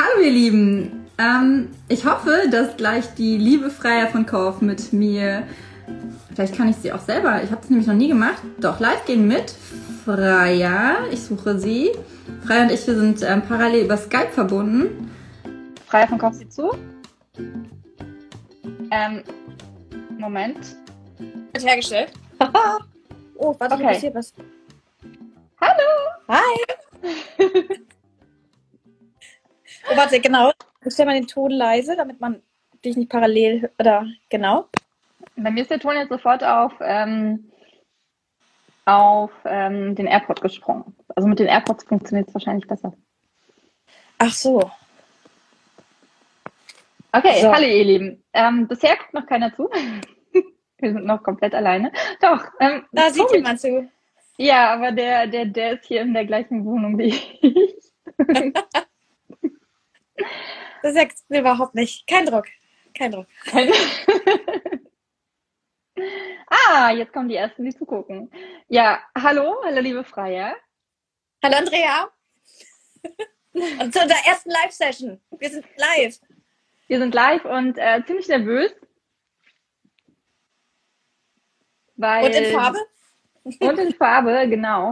Hallo ihr Lieben, ich hoffe, dass gleich die liebe Freya von Korf mit mir, vielleicht kann ich sie auch selber, ich habe es nämlich noch nie gemacht, doch live gehen mit Freya, ich suche sie. Freya und ich, wir sind parallel über Skype verbunden. Freya von Korf sieht zu. Moment. Wird hergestellt. Oh, warte, Okay. passiert was. Hallo! Hi! Oh, warte, genau. Ich stelle mal den Ton leise, damit man dich nicht parallel, oder, genau. Bei mir ist der Ton jetzt sofort auf den AirPod gesprungen. Also mit den AirPods funktioniert es wahrscheinlich besser. Ach so. Okay, So. hallo ihr Lieben. Bisher guckt noch keiner zu. Wir sind noch komplett alleine. Doch. Da sieht Tobi. jemand zu. Ja, aber der ist hier in der gleichen Wohnung wie ich. Das sagst du überhaupt nicht. Kein Druck. Kein Druck. Jetzt kommen die Ersten, die zugucken. Ja, hallo liebe Freya. Hallo Andrea. Und zu unserer ersten Live-Session. Wir sind live. Wir sind live und ziemlich nervös. Weil, Und in Farbe? Und in Farbe, genau.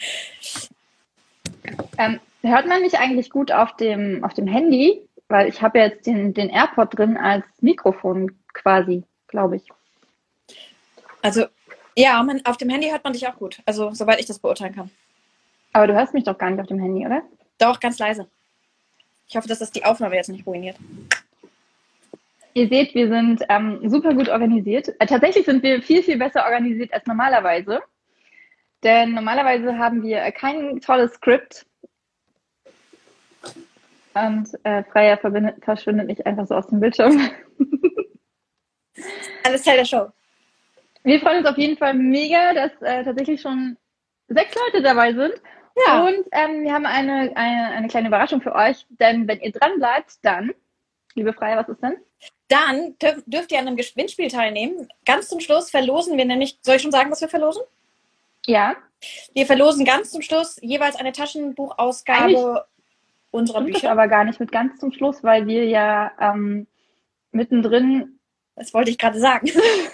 Hört man mich eigentlich gut auf dem Handy? Weil ich habe jetzt den AirPod drin als Mikrofon quasi, glaube ich. Also, ja, auf dem Handy hört man dich auch gut. Also, soweit ich das beurteilen kann. Aber du hörst mich doch gar nicht auf dem Handy, oder? Doch, ganz leise. Ich hoffe, dass das die Aufnahme jetzt nicht ruiniert. Ihr seht, wir sind super gut organisiert. Tatsächlich sind wir viel, viel besser organisiert als normalerweise. Denn normalerweise haben wir kein tolles Skript. Und Freya verschwindet nicht einfach so aus dem Bildschirm. Alles Teil der Show. Wir freuen uns auf jeden Fall mega, dass tatsächlich schon 6 Leute dabei sind. Ja. Und wir haben eine kleine Überraschung für euch. Denn wenn ihr dran bleibt, dann, liebe Freya, was ist denn? Dann dürft ihr an einem Gewinnspiel teilnehmen. Ganz zum Schluss verlosen wir nämlich, soll ich schon sagen, was wir verlosen? Ja. Wir verlosen ganz zum Schluss jeweils eine Taschenbuchausgabe unserer Bücher. Bücher. Aber gar nicht mit ganz zum Schluss, weil wir ja mittendrin. Das wollte ich gerade sagen.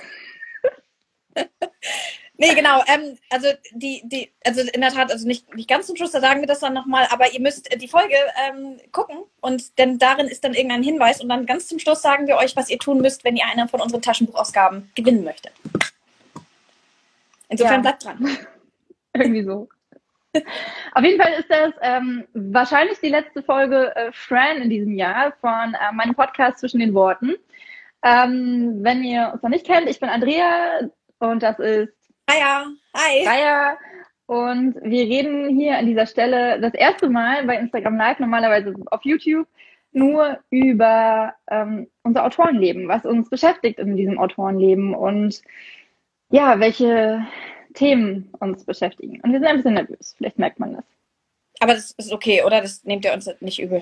Nee, genau. Also also in der Tat, also nicht ganz zum Schluss, da sagen wir das dann nochmal, aber ihr müsst die Folge gucken und denn darin ist dann irgendein Hinweis und dann ganz zum Schluss sagen wir euch, was ihr tun müsst, wenn ihr eine von unseren Taschenbuchausgaben gewinnen möchtet. Insofern bleibt dran. Irgendwie so. Auf jeden Fall ist das wahrscheinlich die letzte Folge Fran in diesem Jahr von meinem Podcast Zwischen den Worten. Wenn ihr uns noch nicht kennt, ich bin Andrea und das ist Hi. Freya. Und wir reden hier an dieser Stelle das erste Mal bei Instagram Live, normalerweise auf YouTube, nur über unser Autorenleben, was uns beschäftigt in diesem Autorenleben und ja, welche Themen uns beschäftigen. Und wir sind ein bisschen nervös, vielleicht merkt man das. Aber das ist okay, oder? Das nehmt ihr uns nicht übel.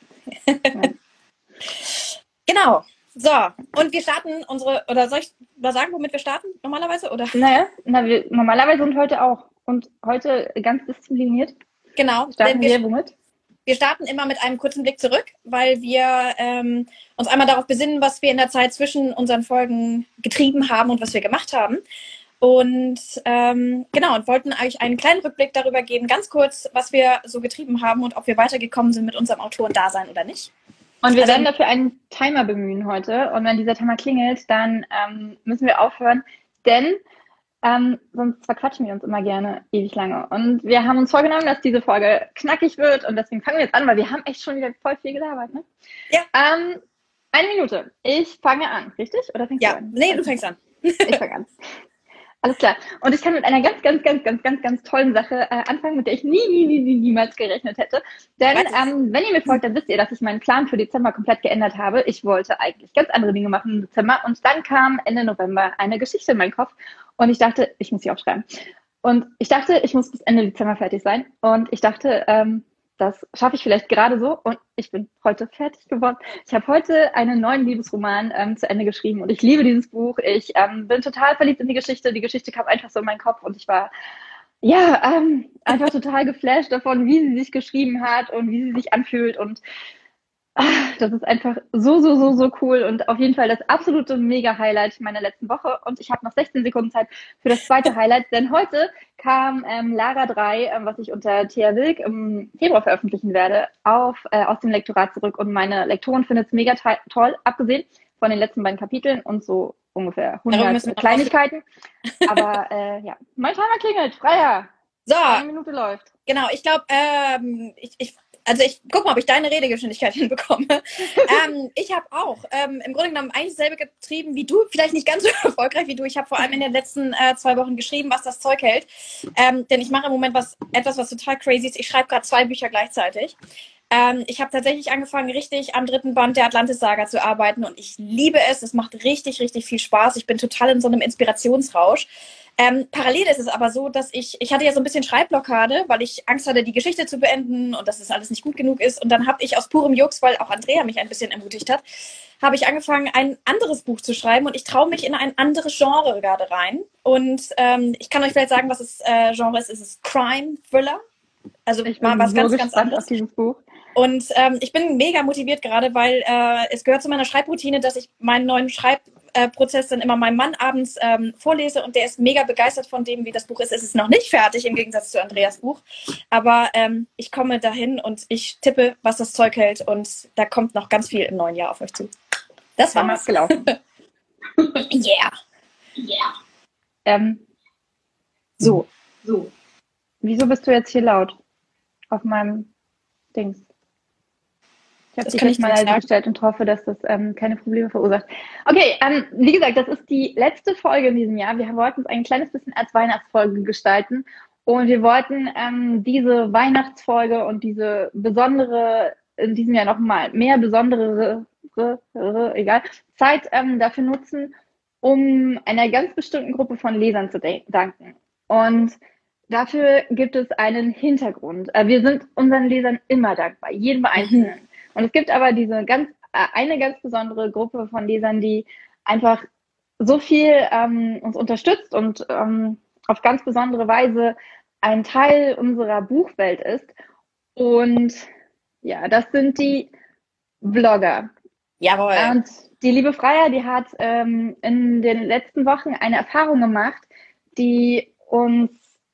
Genau. So, und wir starten oder soll ich mal sagen, womit wir starten normalerweise? Oder? Normalerweise und heute auch. Und heute ganz diszipliniert. Genau. Starten wir womit? Wir starten immer mit einem kurzen Blick zurück, weil wir uns einmal darauf besinnen, was wir in der Zeit zwischen unseren Folgen getrieben haben und was wir gemacht haben. Und genau, und wollten euch einen kleinen Rückblick darüber geben, ganz kurz, was wir so getrieben haben und ob wir weitergekommen sind mit unserem Autorendasein oder nicht. Und wir werden dafür einen Timer bemühen heute. Und wenn dieser Timer klingelt, dann müssen wir aufhören, denn sonst verquatschen wir uns immer gerne ewig lange. Und wir haben uns vorgenommen, dass diese Folge knackig wird und deswegen fangen wir jetzt an, weil wir haben echt schon wieder voll viel gelabert, ne? Ja. 1 Minute. Ich fange an, richtig? Oder fängst du an? Nee, du fängst an. Ich fange an. Alles klar. Und ich kann mit einer ganz tollen Sache anfangen, mit der ich niemals gerechnet hätte. Denn wenn ihr mir folgt, dann wisst ihr, dass ich meinen Plan für Dezember komplett geändert habe. Ich wollte eigentlich ganz andere Dinge machen im Dezember und dann kam Ende November eine Geschichte in meinen Kopf und ich dachte, ich muss sie aufschreiben. Und ich dachte, ich muss bis Ende Dezember fertig sein und ich dachte, das schaffe ich vielleicht gerade so und ich bin heute fertig geworden. Ich habe heute einen neuen Liebesroman zu Ende geschrieben und ich liebe dieses Buch. Ich bin total verliebt in die Geschichte. Die Geschichte kam einfach so in meinen Kopf und ich war einfach total geflasht davon, wie sie sich geschrieben hat und wie sie sich anfühlt und Das ist einfach so cool und auf jeden Fall das absolute Mega-Highlight meiner letzten Woche. Und ich habe noch 16 Sekunden Zeit für das zweite Highlight, denn heute kam Lara 3, was ich unter Thea Wilk im Februar veröffentlichen werde, aus dem Lektorat zurück. Und meine Lektorin findet es mega toll, abgesehen von den letzten beiden Kapiteln und so ungefähr 100 Kleinigkeiten. Aber ja, mein Timer klingelt, Freier. So, eine Minute läuft. Genau, ich glaube, ich guck mal, ob ich deine Redegeschwindigkeit hinbekomme. Ich habe auch im Grunde genommen eigentlich dasselbe getrieben wie du, vielleicht nicht ganz so erfolgreich wie du. Ich habe vor allem in den letzten 2 Wochen geschrieben, was das Zeug hält. Denn ich mache im Moment etwas, was total crazy ist. Ich schreibe gerade 2 Bücher gleichzeitig. Ich habe tatsächlich angefangen, richtig am 3. Band der Atlantis-Saga zu arbeiten und ich liebe es. Es macht richtig viel Spaß. Ich bin total in so einem Inspirationsrausch. Parallel ist es aber so, dass ich hatte ja so ein bisschen Schreibblockade, weil ich Angst hatte, die Geschichte zu beenden und dass es alles nicht gut genug ist. Und dann habe ich aus purem Jux, weil auch Andrea mich ein bisschen ermutigt hat, habe ich angefangen, ein anderes Buch zu schreiben und ich traue mich in ein anderes Genre gerade rein. Und ich kann euch vielleicht sagen, was das Genre ist. Es ist Crime Thriller. Also ich bin mal was so ganz gespannt anderes. Auf dieses Buch. Und ich bin mega motiviert gerade, weil es gehört zu meiner Schreibroutine, dass ich meinen neuen Schreibprozess dann immer meinem Mann abends vorlese und der ist mega begeistert von dem, wie das Buch ist. Es ist noch nicht fertig im Gegensatz zu Andreas Buch, aber ich komme dahin und ich tippe, was das Zeug hält und da kommt noch ganz viel im neuen Jahr auf euch zu. Das war was gelaufen. Yeah. So. Wieso bist du jetzt hier laut? Auf meinem Dings. Ich habe dich jetzt mal leise gestellt und hoffe, dass das keine Probleme verursacht. Okay, wie gesagt, das ist die letzte Folge in diesem Jahr. Wir wollten es ein kleines bisschen als Weihnachtsfolge gestalten und wir wollten diese Weihnachtsfolge und diese besondere, in diesem Jahr nochmal mehr besondere Zeit dafür nutzen, um einer ganz bestimmten Gruppe von Lesern zu danken. Und dafür gibt es einen Hintergrund. Wir sind unseren Lesern immer dankbar, jedem Einzelnen. Und es gibt aber eine ganz besondere Gruppe von Lesern, die einfach so viel uns unterstützt und auf ganz besondere Weise ein Teil unserer Buchwelt ist. Und ja, das sind die Blogger. Jawohl. Und die liebe Freier, die hat in den letzten Wochen eine Erfahrung gemacht, die uns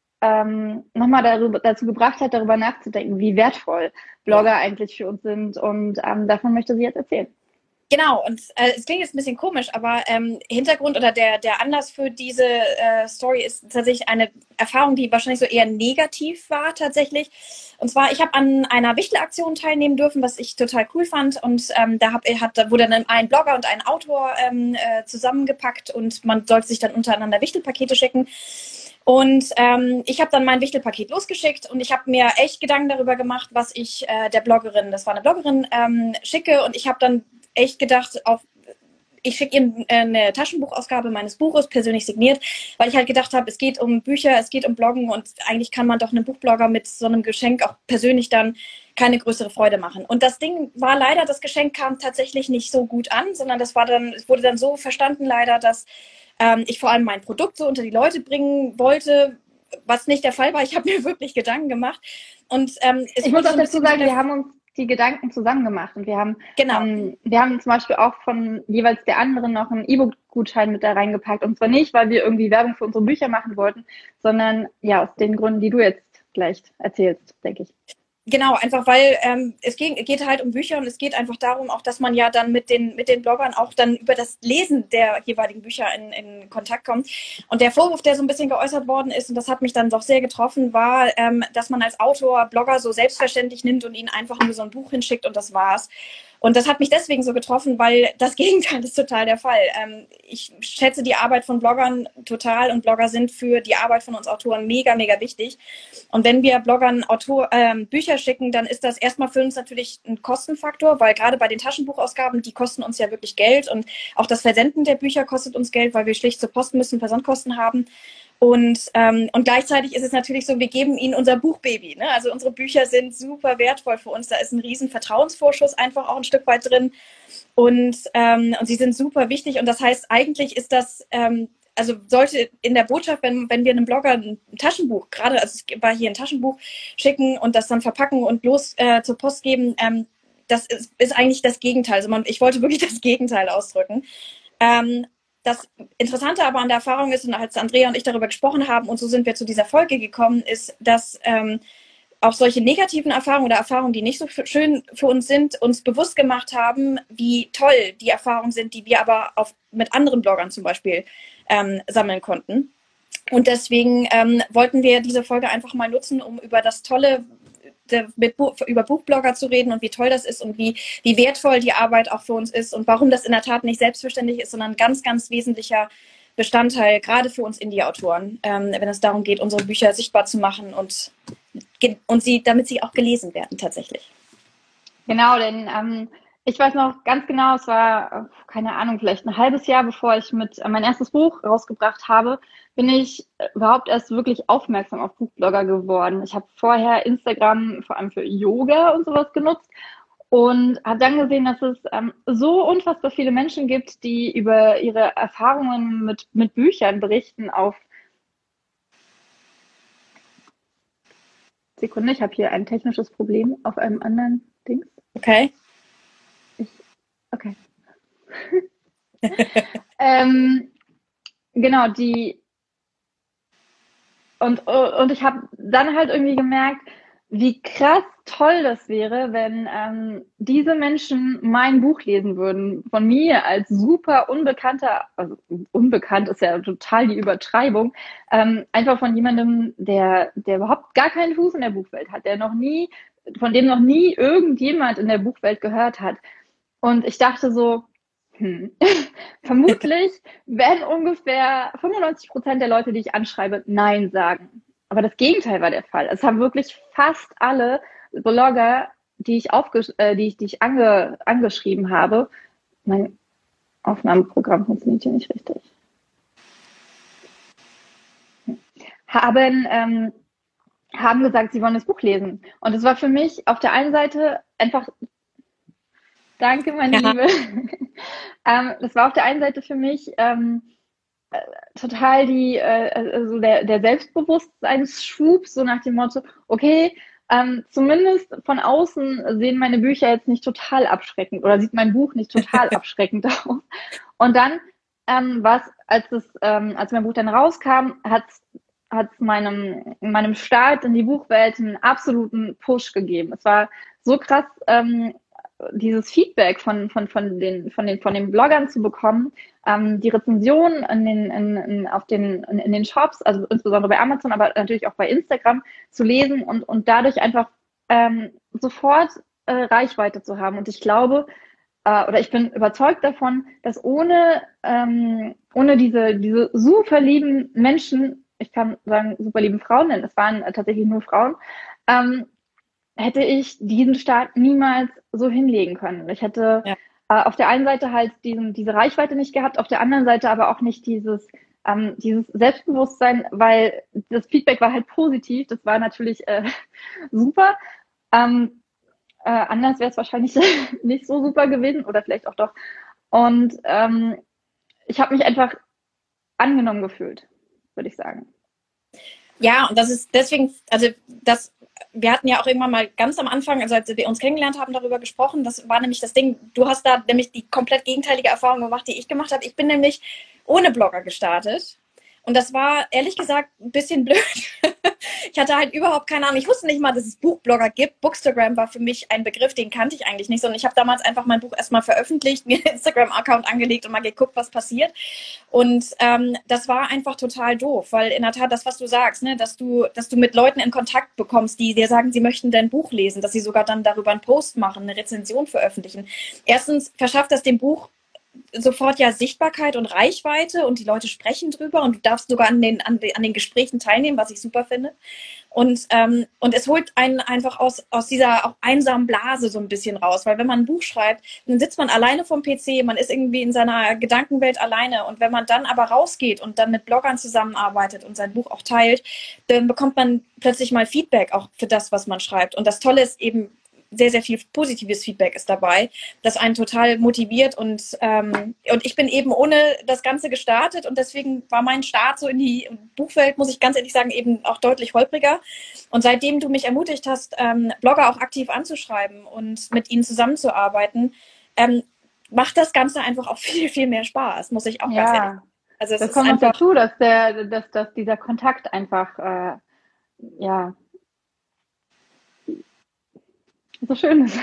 nochmal dazu gebracht hat, darüber nachzudenken, wie wertvoll Blogger eigentlich für uns sind. Und davon möchte sie jetzt erzählen. Genau, und es klingt jetzt ein bisschen komisch, aber Hintergrund oder der Anlass für diese Story ist tatsächlich eine Erfahrung, die wahrscheinlich so eher negativ war tatsächlich. Und zwar, ich habe an einer Wichtelaktion teilnehmen dürfen, was ich total cool fand. Und da wurde dann ein Blogger und ein Autor zusammengepackt und man sollte sich dann untereinander Wichtelpakete schicken. Und ich habe dann mein Wichtelpaket losgeschickt und ich habe mir echt Gedanken darüber gemacht, was ich der Bloggerin, das war eine Bloggerin, schicke. Und ich habe dann echt gedacht, ich schicke ihr eine Taschenbuchausgabe meines Buches, persönlich signiert, weil ich halt gedacht habe, es geht um Bücher, es geht um Bloggen und eigentlich kann man doch einem Buchblogger mit so einem Geschenk auch persönlich dann keine größere Freude machen. Und das Ding war leider, das Geschenk kam tatsächlich nicht so gut an, sondern es wurde dann so verstanden leider, dass ich vor allem mein Produkt so unter die Leute bringen wollte, was nicht der Fall war. Ich habe mir wirklich Gedanken gemacht. Und ich muss auch dazu sagen, wir haben uns die Gedanken zusammen gemacht und wir haben zum Beispiel auch von jeweils der anderen noch einen E-Book-Gutschein mit da reingepackt und zwar nicht, weil wir irgendwie Werbung für unsere Bücher machen wollten, sondern ja aus den Gründen, die du jetzt gleich erzählst, denke ich. Genau, einfach weil es geht halt um Bücher und es geht einfach darum, auch dass man ja dann mit den Bloggern auch dann über das Lesen der jeweiligen Bücher in Kontakt kommt. Und der Vorwurf, der so ein bisschen geäußert worden ist, und das hat mich dann doch sehr getroffen, war, dass man als Autor Blogger so selbstverständlich nimmt und ihnen einfach nur so ein Buch hinschickt und das war's. Und das hat mich deswegen so getroffen, weil das Gegenteil ist total der Fall. Ich schätze die Arbeit von Bloggern total und Blogger sind für die Arbeit von uns Autoren mega, mega wichtig. Und wenn wir Bloggern Bücher schicken, dann ist das erstmal für uns natürlich ein Kostenfaktor, weil gerade bei den Taschenbuchausgaben, die kosten uns ja wirklich Geld und auch das Versenden der Bücher kostet uns Geld, weil wir schlicht zur Post müssen, Versandkosten haben. Und gleichzeitig ist es natürlich so, wir geben ihnen unser Buchbaby. Ne? Also unsere Bücher sind super wertvoll für uns. Da ist ein riesen Vertrauensvorschuss einfach auch ein Stück weit drin. Und sie sind super wichtig. Und das heißt, eigentlich ist das, also sollte in der Botschaft, wenn wir einem Blogger ein Taschenbuch, gerade, also es war hier ein Taschenbuch, schicken und das dann verpacken und los zur Post geben, das ist eigentlich das Gegenteil. Also ich wollte wirklich das Gegenteil ausdrücken. Das Interessante aber an der Erfahrung ist, und als Andrea und ich darüber gesprochen haben, und so sind wir zu dieser Folge gekommen, ist, dass auch solche negativen Erfahrungen oder Erfahrungen, die nicht so schön für uns sind, uns bewusst gemacht haben, wie toll die Erfahrungen sind, die wir aber mit anderen Bloggern zum Beispiel sammeln konnten. Und deswegen wollten wir diese Folge einfach mal nutzen, um über das Tolle über Buchblogger zu reden und wie toll das ist und wie wertvoll die Arbeit auch für uns ist und warum das in der Tat nicht selbstverständlich ist, sondern ein ganz, ganz wesentlicher Bestandteil, gerade für uns Indie-Autoren, wenn es darum geht, unsere Bücher sichtbar zu machen und damit sie auch gelesen werden tatsächlich. Genau, denn ich weiß noch ganz genau, es war, keine Ahnung, vielleicht ein halbes Jahr, bevor ich mein erstes Buch rausgebracht habe, bin ich überhaupt erst wirklich aufmerksam auf Buchblogger geworden. Ich habe vorher Instagram vor allem für Yoga und sowas genutzt und habe dann gesehen, dass es so unfassbar viele Menschen gibt, die über ihre Erfahrungen mit Büchern berichten auf Sekunde, ich habe hier ein technisches Problem auf einem anderen Dings. Okay. Okay. Genau, und ich habe dann halt irgendwie gemerkt, wie krass toll das wäre, wenn diese Menschen mein Buch lesen würden. Von mir als super unbekannter, also unbekannt ist ja total die Übertreibung, einfach von jemandem, der überhaupt gar keinen Fuß in der Buchwelt hat, von dem noch nie irgendjemand in der Buchwelt gehört hat. Und ich dachte so, vermutlich werden ungefähr 95% der Leute, die ich anschreibe, Nein sagen. Aber das Gegenteil war der Fall. Es haben wirklich fast alle Blogger, die ich angeschrieben habe, mein Aufnahmeprogramm funktioniert hier nicht richtig, haben gesagt, sie wollen das Buch lesen. Und es war für mich auf der einen Seite einfach, danke, meine Liebe. Das war auf der einen Seite für mich total also der Selbstbewusstseinsschub, so nach dem Motto, okay, zumindest von außen sehen meine Bücher jetzt nicht total abschreckend oder sieht mein Buch nicht total abschreckend aus. Und dann als mein Buch dann rauskam, hat meinem Start in die Buchwelt einen absoluten Push gegeben. Es war so krass, dieses Feedback von den Bloggern zu bekommen, die Rezensionen in den Shops, also insbesondere bei Amazon, aber natürlich auch bei Instagram zu lesen und dadurch einfach sofort Reichweite zu haben. Und ich glaube, oder ich bin überzeugt davon, dass ohne diese super lieben Menschen, ich kann sagen super lieben Frauen, denn es waren tatsächlich nur Frauen, hätte ich diesen Start niemals so hinlegen können. Ich hätte auf der einen Seite halt diese Reichweite nicht gehabt, auf der anderen Seite aber auch nicht dieses Selbstbewusstsein, weil das Feedback war halt positiv. Das war natürlich super. Anders wäre es wahrscheinlich nicht so super gewesen oder vielleicht auch doch. Und ich habe mich einfach angenommen gefühlt, würde ich sagen. Ja, und das ist deswegen, wir hatten ja auch irgendwann mal ganz am Anfang, also als wir uns kennengelernt haben, darüber gesprochen. Das war nämlich das Ding, du hast da nämlich die komplett gegenteilige Erfahrung gemacht, die ich gemacht habe. Ich bin nämlich ohne Blogger gestartet. Und das war, ehrlich gesagt, ein bisschen blöd. Ich hatte halt überhaupt keine Ahnung. Ich wusste nicht mal, dass es Buchblogger gibt. Bookstagram war für mich ein Begriff, den kannte ich eigentlich nicht. Sondern ich habe damals einfach mein Buch erstmal veröffentlicht, mir einen Instagram-Account angelegt und mal geguckt, was passiert. Und das war einfach total doof, weil in der Tat das, was du sagst, ne, dass du mit Leuten in Kontakt bekommst, die dir sagen, sie möchten dein Buch lesen, dass sie sogar dann darüber einen Post machen, eine Rezension veröffentlichen. Erstens verschafft das dem Buch sofort ja Sichtbarkeit und Reichweite und die Leute sprechen drüber und du darfst sogar an den Gesprächen teilnehmen, was ich super finde. Und es holt einen einfach aus dieser auch einsamen Blase so ein bisschen raus, weil wenn man ein Buch schreibt, dann sitzt man alleine vorm PC, man ist irgendwie in seiner Gedankenwelt alleine und wenn man dann aber rausgeht und dann mit Bloggern zusammenarbeitet und sein Buch auch teilt, dann bekommt man plötzlich mal Feedback auch für das, was man schreibt. Und das Tolle ist eben, sehr, sehr viel positives Feedback ist dabei, das einen total motiviert und ich bin eben ohne das Ganze gestartet und deswegen war mein Start so in die Buchwelt, muss ich ganz ehrlich sagen, eben auch deutlich holpriger. Und seitdem du mich ermutigt hast, Blogger auch aktiv anzuschreiben und mit ihnen zusammenzuarbeiten, macht das Ganze einfach auch viel, viel mehr Spaß, muss ich auch ganz ehrlich sagen. Also es das ist kommt noch einfach dazu, dass dieser Kontakt einfach, so schön ist.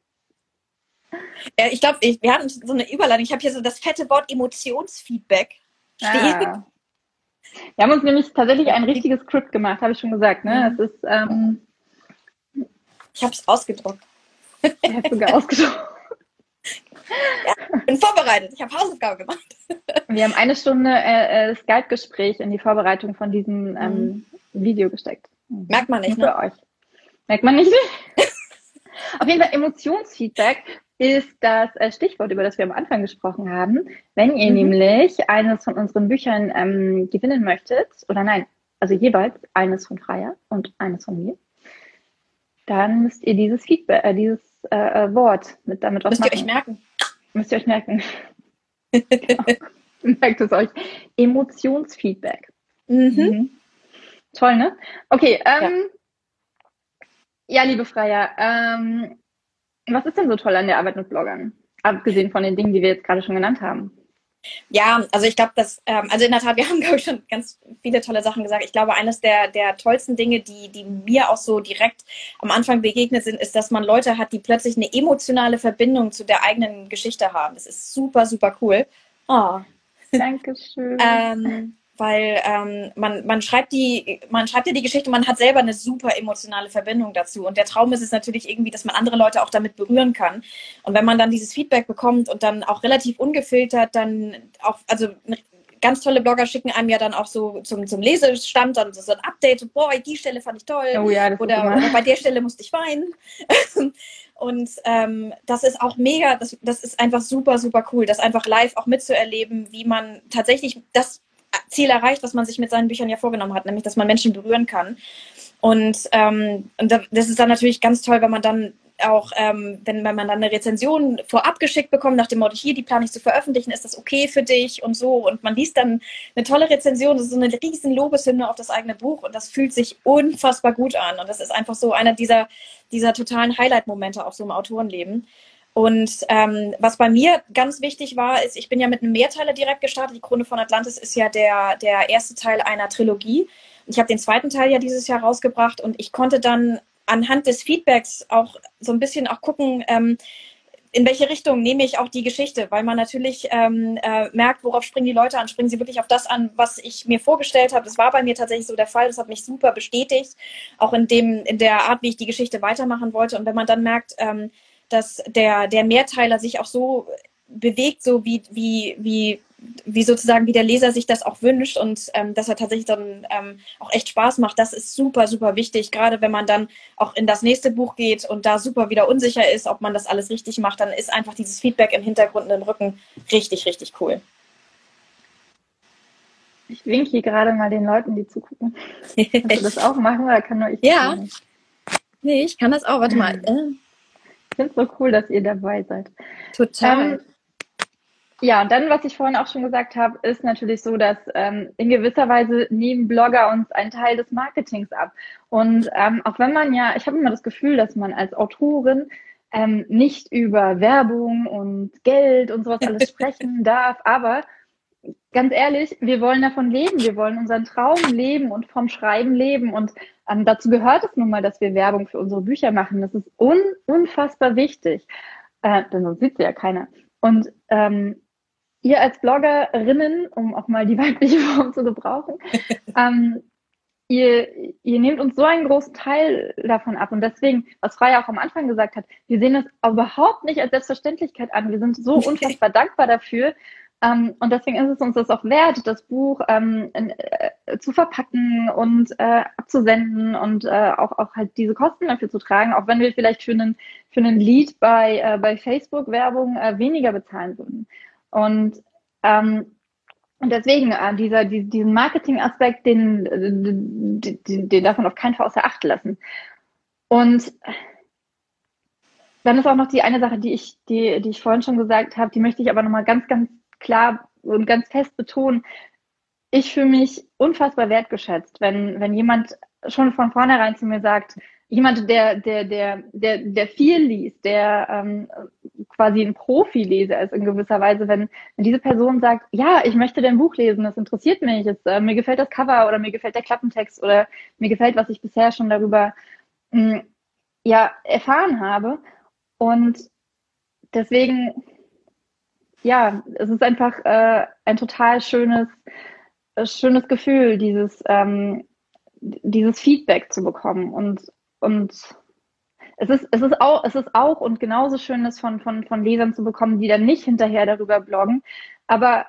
ich glaube, wir hatten so eine Überleitung. Ich habe hier so das fette Wort Emotionsfeedback stehen. Ah. Wir haben uns nämlich tatsächlich ein richtiges Skript gemacht, habe ich schon gesagt. Ne? Es ist, ich habe es ausgedruckt. ich habe sogar ausgedruckt. Ja, bin vorbereitet. Ich habe Hausaufgaben gemacht. Wir haben eine Stunde Skype-Gespräch in die Vorbereitung von diesem Video gesteckt. Merkt man nicht, Nur ne? für euch. Merkt man nicht? Auf jeden Fall, Emotionsfeedback ist das Stichwort, über das wir am Anfang gesprochen haben. Wenn ihr nämlich eines von unseren Büchern gewinnen möchtet, oder nein, also jeweils eines von Freya und eines von mir, dann müsst ihr dieses Feedback, dieses Wort damit was machen. Müsst ihr euch merken. Müsst ihr euch merken. Genau. Merkt es euch. Emotionsfeedback. Toll, ne? Okay, ja, liebe Freya, was ist denn so toll an der Arbeit mit Bloggern? Abgesehen von den Dingen, die wir jetzt gerade schon genannt haben. Ja, also ich glaube, also in der Tat, wir haben, glaube ich, schon ganz viele tolle Sachen gesagt. Ich glaube, eines der tollsten Dinge, die mir auch so direkt am Anfang begegnet sind, ist, dass man Leute hat, die plötzlich eine emotionale Verbindung zu der eigenen Geschichte haben. Das ist super, super cool. Oh. Dankeschön. Weil man schreibt ja die Geschichte, man hat selber eine super emotionale Verbindung dazu. Und der Traum ist es natürlich irgendwie, dass man andere Leute auch damit berühren kann. Und wenn man dann dieses Feedback bekommt und dann auch relativ ungefiltert dann auch, also ganz tolle Blogger schicken einem ja dann auch so zum Lesestand dann so ein Update, boah, die Stelle fand ich toll. Oh ja, oder bei der Stelle musste ich weinen. Und das ist auch mega, das ist einfach super, super cool, das einfach live auch mitzuerleben, wie man tatsächlich das Ziel erreicht, was man sich mit seinen Büchern ja vorgenommen hat, nämlich, dass man Menschen berühren kann. Und das ist dann natürlich ganz toll, wenn man dann auch, wenn man dann eine Rezension vorab geschickt bekommt, nach dem Motto, hier, die plane ich zu veröffentlichen, ist das okay für dich und so. Und man liest dann eine tolle Rezension, das ist so eine riesen Lobeshymne auf das eigene Buch und das fühlt sich unfassbar gut an. Und das ist einfach so einer dieser totalen Highlight-Momente auch so im Autorenleben. Und was bei mir ganz wichtig war, ist, ich bin ja mit einem Mehrteiler direkt gestartet. Die Krone von Atlantis ist ja der erste Teil einer Trilogie. Ich habe den zweiten Teil ja dieses Jahr rausgebracht und ich konnte dann anhand des Feedbacks auch so ein bisschen auch gucken, in welche Richtung nehme ich auch die Geschichte, weil man natürlich merkt, worauf springen die Leute an, springen sie wirklich auf das an, was ich mir vorgestellt habe. Das war bei mir tatsächlich so der Fall, das hat mich super bestätigt, auch in der Art, wie ich die Geschichte weitermachen wollte. Und wenn man dann merkt, dass der Mehrteiler sich auch so bewegt, so wie sozusagen, wie der Leser sich das auch wünscht und dass er tatsächlich dann auch echt Spaß macht, das ist super, super wichtig. Gerade wenn man dann auch in das nächste Buch geht und da super wieder unsicher ist, ob man das alles richtig macht, dann ist einfach dieses Feedback im Hintergrund und im Rücken richtig, richtig cool. Ich winke hier gerade mal den Leuten, die zugucken. Kannst du das auch machen oder kann nur ich? Ja. Nee, ich kann das auch. Warte mal. Ich finde es so cool, dass ihr dabei seid. Total. Ja, und dann, was ich vorhin auch schon gesagt habe, ist natürlich so, dass in gewisser Weise nehmen Blogger uns einen Teil des Marketings ab. Und auch wenn man ich habe immer das Gefühl, dass man als Autorin nicht über Werbung und Geld und sowas alles sprechen darf, aber ganz ehrlich, wir wollen davon leben, wir wollen unseren Traum leben und vom Schreiben leben und dazu gehört es nun mal, dass wir Werbung für unsere Bücher machen. Das ist unfassbar wichtig, denn sonst sieht sie ja keiner. Und ihr als Bloggerinnen, um auch mal die weibliche Form zu gebrauchen, ihr nehmt uns so einen großen Teil davon ab. Und deswegen, was Freya auch am Anfang gesagt hat, wir sehen es überhaupt nicht als Selbstverständlichkeit an. Wir sind so unfassbar dankbar dafür. Und deswegen ist es uns das auch wert, das Buch zu verpacken und abzusenden und auch halt diese Kosten dafür zu tragen, auch wenn wir vielleicht für einen Lead bei Facebook-Werbung weniger bezahlen würden. Und deswegen diesen Marketing-Aspekt, den darf man auf keinen Fall außer Acht lassen. Und dann ist auch noch die eine Sache, die ich vorhin schon gesagt habe, die möchte ich aber nochmal ganz, ganz klar und ganz fest betonen. Ich fühle mich unfassbar wertgeschätzt, wenn jemand schon von vornherein zu mir sagt, jemand, der viel liest, der quasi ein Profileser ist in gewisser Weise, wenn diese Person sagt, ja, ich möchte dein Buch lesen, das interessiert mich, mir gefällt das Cover oder mir gefällt der Klappentext oder mir gefällt, was ich bisher schon darüber mh, ja, erfahren habe. Und deswegen, ja, es ist einfach ein total schönes Gefühl, dieses Feedback zu bekommen. Und es ist auch und genauso schön, es von Lesern zu bekommen, die dann nicht hinterher darüber bloggen. Aber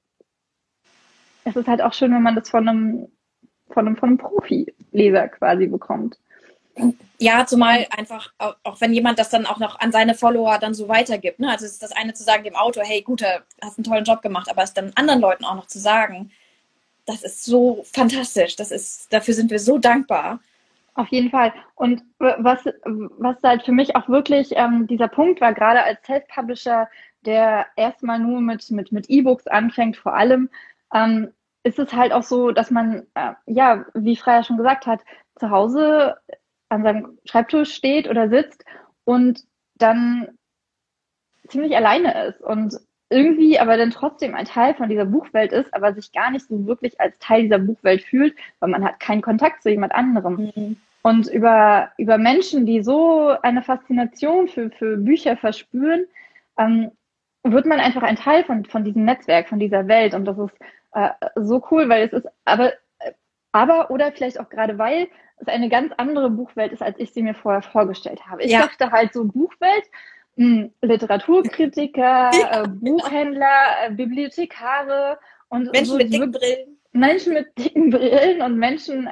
es ist halt auch schön, wenn man das von einem Profi-Leser quasi bekommt. Ja, zumal einfach, auch wenn jemand das dann auch noch an seine Follower dann so weitergibt. Ne? Also es ist das eine zu sagen dem Autor, hey, gut, du hast einen tollen Job gemacht, aber es dann anderen Leuten auch noch zu sagen, das ist so fantastisch. Dafür sind wir so dankbar. Auf jeden Fall. Und was halt für mich auch wirklich dieser Punkt war, gerade als Self-Publisher, der erstmal nur mit E-Books anfängt, vor allem, ist es halt auch so, dass man, ja, wie Freya schon gesagt hat, zu Hause an seinem Schreibtisch steht oder sitzt und dann ziemlich alleine ist und irgendwie aber dann trotzdem ein Teil von dieser Buchwelt ist, aber sich gar nicht so wirklich als Teil dieser Buchwelt fühlt, weil man hat keinen Kontakt zu jemand anderem. Mhm. Und über Menschen, die so eine Faszination für Bücher verspüren, ähm, wird man einfach ein Teil von diesem Netzwerk, von dieser Welt. Und das ist so cool, weil es ist aber oder vielleicht auch gerade weil es eine ganz andere Buchwelt ist, als ich sie mir vorher vorgestellt habe. Ich Ja, dachte halt so Buchwelt, Literaturkritiker, genau. Buchhändler, Bibliothekare und Menschen so mit dicken Brillen. Menschen mit dicken Brillen und Menschen,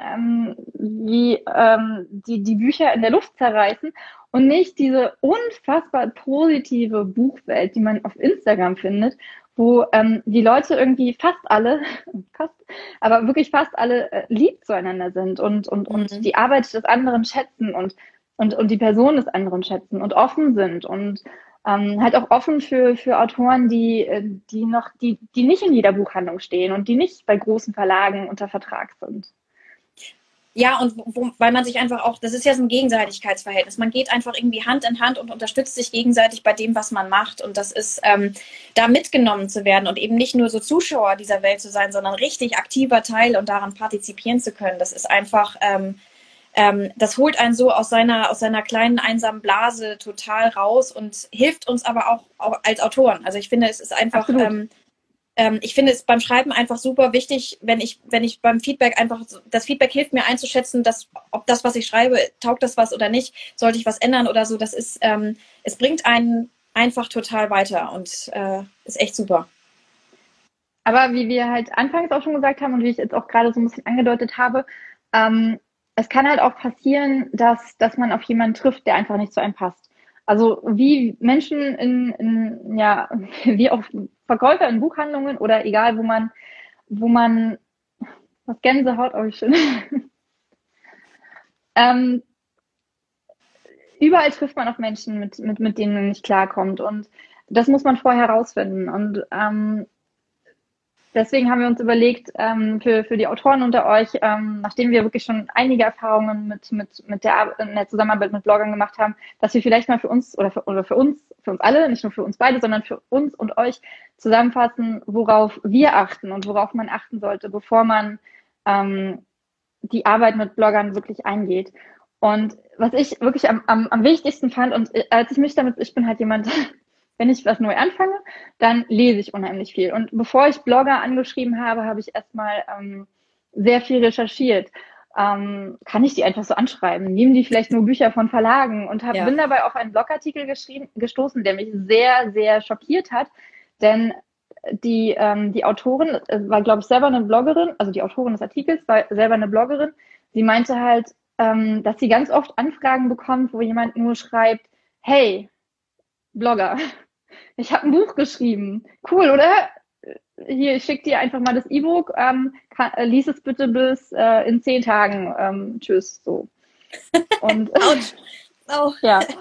die Bücher in der Luft zerreißen und nicht diese unfassbar positive Buchwelt, die man auf Instagram findet, wo die Leute irgendwie fast alle, fast, aber wirklich fast alle lieb zueinander sind und Mhm. die Arbeit des anderen schätzen und die Person des anderen schätzen und offen sind und halt auch offen für Autoren, die nicht in jeder Buchhandlung stehen und die nicht bei großen Verlagen unter Vertrag sind. Ja, und weil man sich einfach auch, das ist ja so ein Gegenseitigkeitsverhältnis. Man geht einfach irgendwie Hand in Hand und unterstützt sich gegenseitig bei dem, was man macht. Und das ist, da mitgenommen zu werden und eben nicht nur so Zuschauer dieser Welt zu sein, sondern richtig aktiver Teil und daran partizipieren zu können. Das ist einfach, das holt einen so aus seiner kleinen einsamen Blase total raus und hilft uns aber auch als Autoren. Also ich finde, es ist einfach, Absolut. ich finde es beim Schreiben einfach super wichtig, wenn ich beim Feedback einfach, das Feedback hilft mir einzuschätzen, ob das, was ich schreibe, taugt das was oder nicht, sollte ich was ändern oder so. Das ist, es bringt einen einfach total weiter und ist echt super. Aber wie wir halt anfangs auch schon gesagt haben und wie ich jetzt auch gerade so ein bisschen angedeutet habe, ähm, es kann halt auch passieren, dass man auf jemanden trifft, der einfach nicht zu einem passt. Also wie Menschen ja, wie auch Verkäufer in Buchhandlungen oder egal, wo man, was Gänsehaut, oh, wie schön, ähm, überall trifft man auf Menschen, mit denen man nicht klarkommt. Und das muss man vorher herausfinden. Und deswegen haben wir uns überlegt, für die Autoren unter euch, nachdem wir wirklich schon einige Erfahrungen in der Zusammenarbeit mit Bloggern gemacht haben, dass wir vielleicht mal für uns oder für uns alle, nicht nur für uns beide, sondern für uns und euch zusammenfassen, worauf wir achten und worauf man achten sollte, bevor man die Arbeit mit Bloggern wirklich eingeht. Und was ich wirklich am wichtigsten fand, und als ich bin halt jemand, wenn ich was neu anfange, dann lese ich unheimlich viel. Und bevor ich Blogger angeschrieben habe, habe ich erstmal sehr viel recherchiert. Kann ich die einfach so anschreiben? Nehmen die vielleicht nur Bücher von Verlagen? Und Ja. bin dabei auf einen Blogartikel gestoßen, der mich sehr, sehr schockiert hat. Denn die Autorin war, glaube ich, selber eine Bloggerin, also die Autorin des Artikels war selber eine Bloggerin. Sie meinte halt, dass sie ganz oft Anfragen bekommt, wo jemand nur schreibt, hey, Blogger, ich habe ein Buch geschrieben. Cool, oder? Hier, ich schicke dir einfach mal das E-Book. Lies es bitte bis in 10 Tagen. Tschüss. So. Und Autsch. Oh. ja.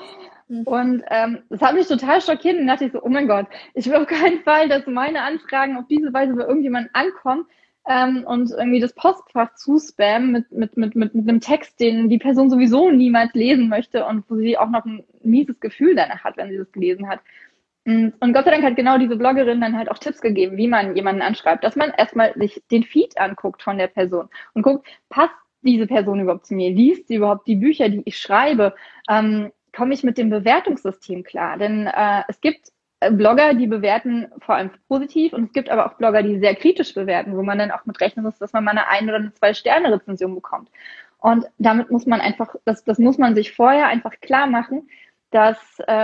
Und das hat mich total schockiert und dachte ich so, oh mein Gott, ich will auf keinen Fall, dass meine Anfragen auf diese Weise bei irgendjemandem ankommen und irgendwie das Postfach zuspammen mit einem Text, den die Person sowieso niemals lesen möchte und wo sie auch noch ein mieses Gefühl danach hat, wenn sie das gelesen hat. Und Gott sei Dank hat genau diese Bloggerin dann halt auch Tipps gegeben, wie man jemanden anschreibt, dass man erstmal sich den Feed anguckt von der Person und guckt, passt diese Person überhaupt zu mir? Liest sie überhaupt die Bücher, die ich schreibe? Komme ich mit dem Bewertungssystem klar? Denn es gibt Blogger, die bewerten vor allem positiv und es gibt aber auch Blogger, die sehr kritisch bewerten, wo man dann auch mit rechnen muss, dass man mal eine oder eine 2-Sterne-Rezension bekommt. Und damit muss man einfach, das muss man sich vorher einfach klar machen, dass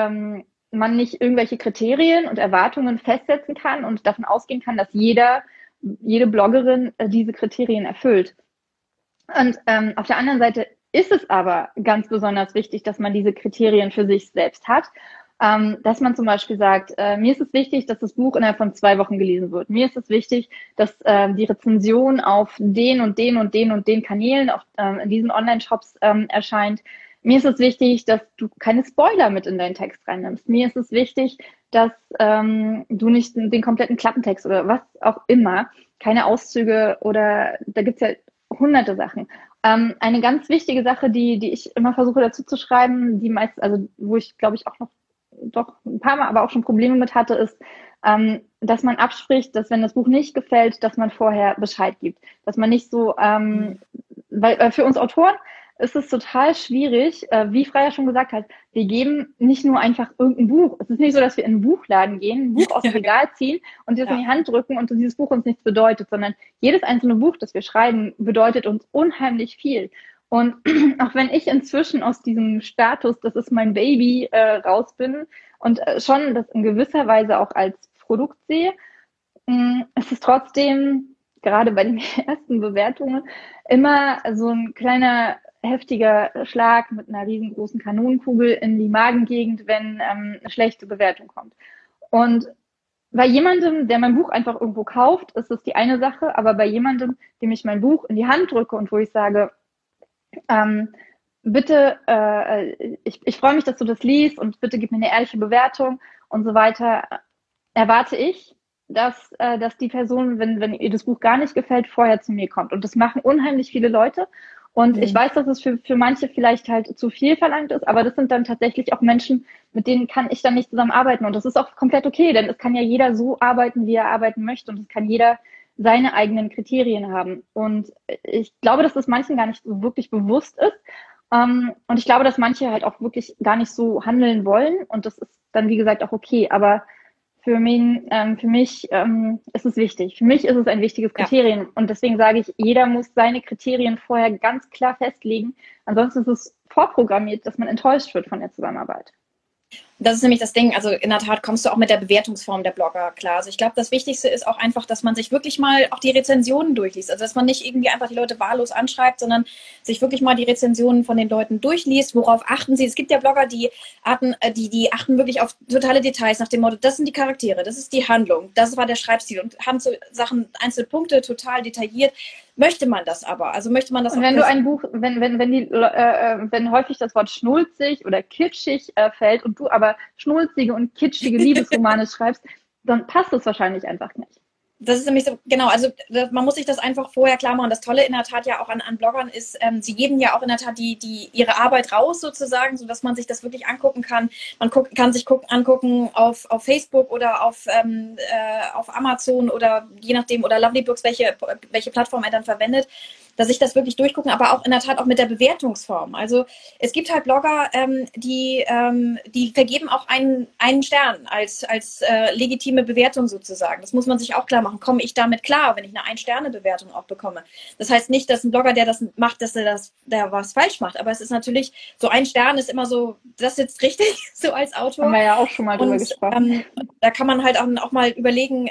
man nicht irgendwelche Kriterien und Erwartungen festsetzen kann und davon ausgehen kann, dass jede Bloggerin diese Kriterien erfüllt. Und auf der anderen Seite ist es aber ganz besonders wichtig, dass man diese Kriterien für sich selbst hat. Dass man zum Beispiel sagt, mir ist es wichtig, dass das Buch innerhalb von 2 Wochen gelesen wird. Mir ist es wichtig, dass die Rezension auf den und den und den und den Kanälen in diesen Online-Shops erscheint. Mir ist es wichtig, dass du keine Spoiler mit in deinen Text reinnimmst. Mir ist es wichtig, dass du nicht den kompletten Klappentext oder was auch immer, keine Auszüge oder da gibt's ja hunderte Sachen. Eine ganz wichtige Sache, die ich immer versuche dazu zu schreiben, die meist, also wo ich glaube ich auch noch doch ein paar Mal aber auch schon Probleme mit hatte, ist, dass man abspricht, dass wenn das Buch nicht gefällt, dass man vorher Bescheid gibt. Dass man nicht so, weil für uns Autoren ist es total schwierig, wie Freya schon gesagt hat, wir geben nicht nur einfach irgendein Buch. Es ist nicht so, dass wir in einen Buchladen gehen, ein Buch aus dem Regal ziehen und das in die Hand drücken und dieses Buch uns nichts bedeutet, sondern jedes einzelne Buch, das wir schreiben, bedeutet uns unheimlich viel. Und auch wenn ich inzwischen aus diesem Status, das ist mein Baby, raus bin und schon das in gewisser Weise auch als Produkt sehe, ist es trotzdem, gerade bei den ersten Bewertungen, immer so ein kleiner heftiger Schlag mit einer riesengroßen Kanonenkugel in die Magengegend, wenn eine schlechte Bewertung kommt. Und bei jemandem, der mein Buch einfach irgendwo kauft, ist es die eine Sache, aber bei jemandem, dem ich mein Buch in die Hand drücke und wo ich sage, bitte, ich freue mich, dass du das liest und bitte gib mir eine ehrliche Bewertung und so weiter, erwarte ich, dass die Person, wenn ihr das Buch gar nicht gefällt, vorher zu mir kommt. Und das machen unheimlich viele Leute. Und ich weiß, dass es für manche vielleicht halt zu viel verlangt ist, aber das sind dann tatsächlich auch Menschen, mit denen kann ich dann nicht zusammenarbeiten. Und das ist auch komplett okay, denn es kann ja jeder so arbeiten, wie er arbeiten möchte. Und es kann jeder seine eigenen Kriterien haben. Und ich glaube, dass das manchen gar nicht so wirklich bewusst ist. Und ich glaube, dass manche halt auch wirklich gar nicht so handeln wollen. Und das ist dann, wie gesagt, auch okay. Aber für mich ist es wichtig. Für mich ist es ein wichtiges Kriterium. Ja. Und deswegen sage ich, jeder muss seine Kriterien vorher ganz klar festlegen. Ansonsten ist es vorprogrammiert, dass man enttäuscht wird von der Zusammenarbeit. Das ist nämlich das Ding, also in der Tat kommst du auch mit der Bewertungsform der Blogger klar. Also ich glaube, das Wichtigste ist auch einfach, dass man sich wirklich mal auch die Rezensionen durchliest. Also dass man nicht irgendwie einfach die Leute wahllos anschreibt, sondern sich wirklich mal die Rezensionen von den Leuten durchliest. Worauf achten sie? Es gibt ja Blogger, die achten wirklich auf totale Details nach dem Motto, das sind die Charaktere, das ist die Handlung, das war der Schreibstil und haben so Sachen, einzelne Punkte total detailliert. Möchte man das aber? Also möchte man das und wenn du ein Buch, wenn häufig das Wort schnulzig oder kitschig fällt und du aber schnulzige und kitschige Liebesromane schreibst, dann passt es wahrscheinlich einfach nicht. Das ist nämlich so, genau, also man muss sich das einfach vorher klar machen. Das Tolle in der Tat ja auch an Bloggern ist, sie geben ja auch in der Tat ihre Arbeit raus sozusagen, sodass man sich das wirklich angucken kann. Man kann sich angucken auf Facebook oder auf Amazon oder je nachdem, oder Lovely Books, welche Plattform er dann verwendet, dass ich das wirklich durchgucken, aber auch in der Tat auch mit der Bewertungsform. Also es gibt halt Blogger, die vergeben auch einen Stern als legitime Bewertung sozusagen. Das muss man sich auch klar machen. Komme ich damit klar, wenn ich eine Ein-Sterne-Bewertung auch bekomme? Das heißt nicht, dass ein Blogger, der das macht, dass der was falsch macht. Aber es ist natürlich, so ein Stern ist immer so, das sitzt richtig, so als Autor. Haben wir ja auch schon mal drüber gesprochen. Da kann man halt auch mal überlegen,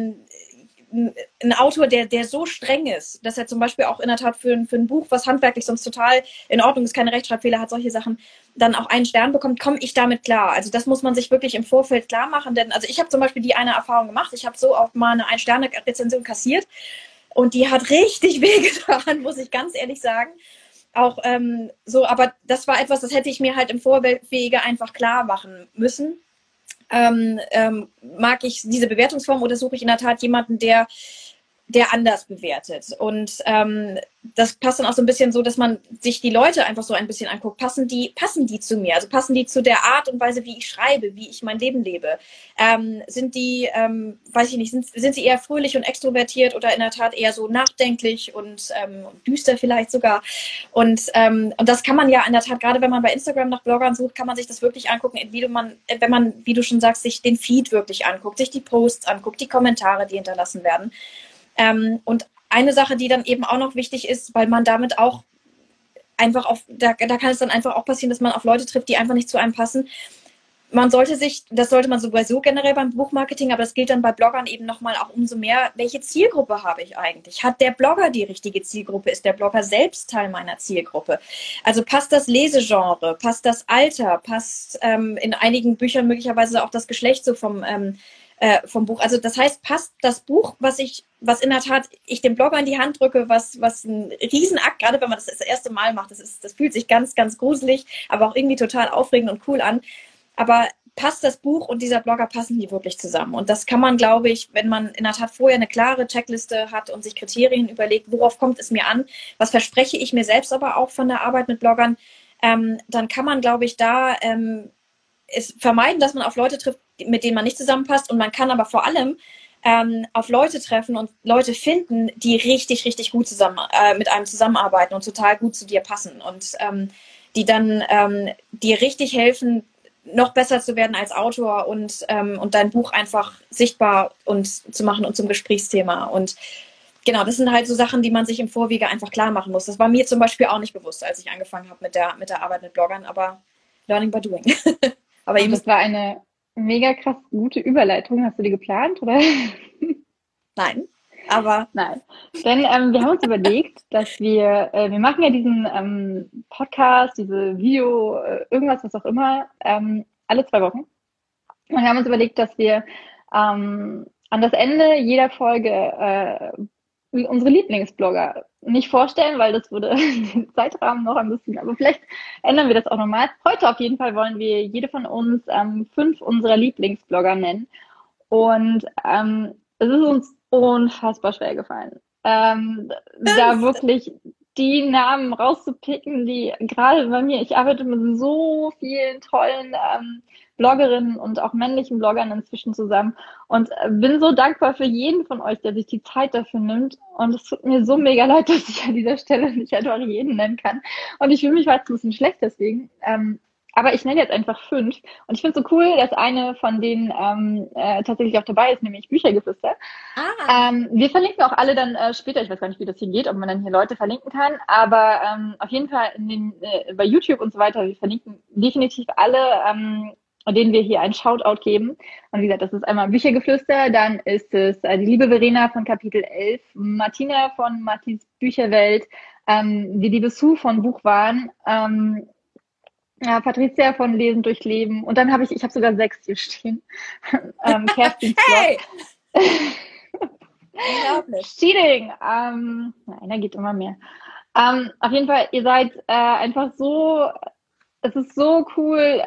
ein Autor, der so streng ist, dass er zum Beispiel auch in der Tat für ein Buch, was handwerklich sonst total in Ordnung ist, keine Rechtschreibfehler hat, solche Sachen, dann auch einen Stern bekommt, komme ich damit klar. Also das muss man sich wirklich im Vorfeld klar machen, denn also ich habe zum Beispiel eine Erfahrung gemacht, ich habe so auch mal eine Ein-Sterne-Rezension kassiert und die hat richtig wehgetan, muss ich ganz ehrlich sagen. auch so, aber das war etwas, das hätte ich mir halt im Vorwege einfach klar machen müssen. Mag ich diese Bewertungsform oder suche ich in der Tat jemanden, der anders bewertet. Und das passt dann auch so ein bisschen so, dass man sich die Leute einfach so ein bisschen anguckt. Passen die zu mir? Also passen die zu der Art und Weise, wie ich schreibe, wie ich mein Leben lebe? Sind die, weiß ich nicht, sind sie eher fröhlich und extrovertiert oder in der Tat eher so nachdenklich und düster vielleicht sogar? Und das kann man ja in der Tat, gerade wenn man bei Instagram nach Bloggern sucht, kann man sich das wirklich angucken, wenn man, wie du schon sagst, sich den Feed wirklich anguckt, sich die Posts anguckt, die Kommentare, die hinterlassen werden. Und eine Sache, die dann eben auch noch wichtig ist, weil man damit auch einfach da kann es dann einfach auch passieren, dass man auf Leute trifft, die einfach nicht zu einem passen. Das sollte man sowieso generell beim Buchmarketing, aber das gilt dann bei Bloggern eben nochmal auch umso mehr. Welche Zielgruppe habe ich eigentlich? Hat der Blogger die richtige Zielgruppe? Ist der Blogger selbst Teil meiner Zielgruppe? Also passt das Lesegenre? Passt das Alter? Passt in einigen Büchern möglicherweise auch das Geschlecht so vom Buch. Also das heißt, passt das Buch, was in der Tat ich dem Blogger in die Hand drücke, was ein Riesenakt, gerade wenn man das erste Mal macht, das fühlt sich ganz, ganz gruselig, aber auch irgendwie total aufregend und cool an. Aber passt das Buch und dieser Blogger, passen die wirklich zusammen? Und das kann man, glaube ich, wenn man in der Tat vorher eine klare Checkliste hat und sich Kriterien überlegt, worauf kommt es mir an, was verspreche ich mir selbst aber auch von der Arbeit mit Bloggern, dann kann man, glaube ich, da es vermeiden, dass man auf Leute trifft, mit denen man nicht zusammenpasst. Und man kann aber vor allem auf Leute treffen und Leute finden, die richtig, richtig gut mit einem zusammenarbeiten und total gut zu dir passen und die dann dir richtig helfen, noch besser zu werden als Autor und dein Buch einfach sichtbar und zu machen und zum Gesprächsthema. Und genau, das sind halt so Sachen, die man sich im Vorwege einfach klar machen muss. Das war mir zum Beispiel auch nicht bewusst, als ich angefangen habe mit der Arbeit mit Bloggern, aber learning by doing. Aber das war eine mega krass gute Überleitung. Hast du die geplant, oder? Nein, aber... Nein. Denn wir haben uns überlegt, dass wir machen ja diesen Podcast, diese Video, irgendwas, was auch immer, alle 2 Wochen. Und wir haben uns überlegt, dass wir an das Ende jeder Folge unsere Lieblingsblogger nicht vorstellen, weil das würde den Zeitrahmen noch ein bisschen, aber vielleicht ändern wir das auch nochmal. Heute auf jeden Fall wollen wir jede von uns 5 unserer Lieblingsblogger nennen. Und es ist uns unfassbar schwer gefallen, da wirklich die Namen rauszupicken, die gerade bei mir, ich arbeite mit so vielen tollen Bloggerinnen und auch männlichen Bloggern inzwischen zusammen und bin so dankbar für jeden von euch, der sich die Zeit dafür nimmt. Und es tut mir so mega leid, dass ich an dieser Stelle nicht einfach jeden nennen kann. Und ich fühle mich fast ein bisschen schlecht deswegen. Aber ich nenne jetzt einfach 5. Und ich finde es so cool, dass eine von denen tatsächlich auch dabei ist, nämlich Büchergeflüster. Wir verlinken auch alle dann später, ich weiß gar nicht, wie das hier geht, ob man dann hier Leute verlinken kann, aber auf jeden Fall bei YouTube und so weiter, wir verlinken definitiv alle, denen wir hier einen Shoutout geben. Und wie gesagt, das ist einmal Büchergeflüster, dann ist es die liebe Verena von Kapitel 11, Martina von Martins Bücherwelt, die liebe Sue von Buchwahn, ja, Patricia von Lesen durch Leben. Und dann habe ich habe sogar 6 hier stehen. Kerstin Hey! Cheating! Nein, da geht immer mehr. Auf jeden Fall, ihr seid einfach so, es ist so cool,